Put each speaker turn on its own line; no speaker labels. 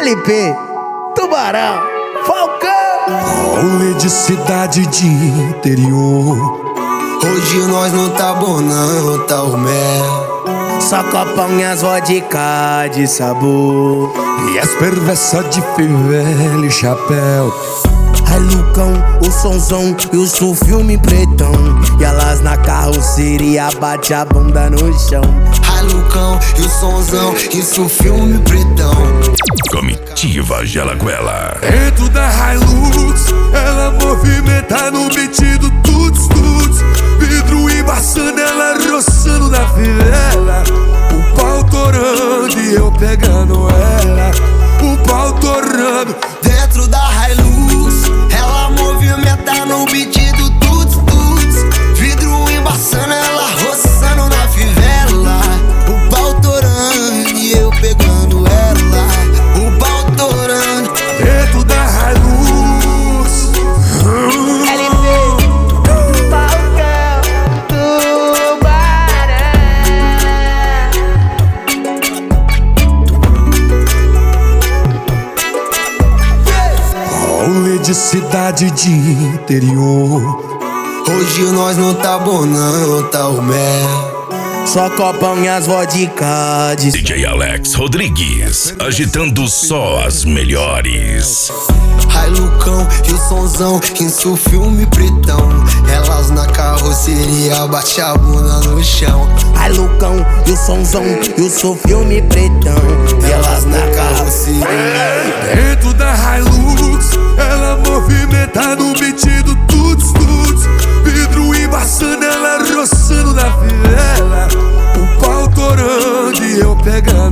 LP, Tubarão, Falcão.
Rolê de cidade de interior.
Hoje nós não tá bom não, tá o mel.
Só copão e as vodka de sabor.
E as perversas de fivela e chapéu.
Ai Lucão, o sonzão e o filme pretão. E elas na carroceria bate a bunda no chão.
Ai Lucão e o sonzão, isso filme pretão.
Comitiva Gelaguela.
Dentro da Hilux, ela movimenta no beat do tuts tuts. Vidro embaçando, ela roçando na fivela. O pau torando e eu pegando ela. O pau torando.
Dentro da Hilux, ela movimenta no beat do tuts tuts. Vidro embaçando, ela roçando na fivela. O pau torando e eu pegando ela. O pau torando.
Dentro da Hilux.
LP, Falcão, Tubarão.
Rolê de cidade de interior.
Hoje nós não tá bom não, tá o mel.
Só copão e as vodka de
DJ Alex Rodrigues, agitando só as melhores.
Ai Lucão e o sonzão, isso filme pretão. Elas na carroceria bate a bunda no chão.
Ai Lucão e o sonzão e o filme pretão. E elas na carroceria.
Dentro da Hilux, ela movimenta no beat do tuts tuts. Vidro embaçando, ela roçando na fivela. O pau torando e eu pegando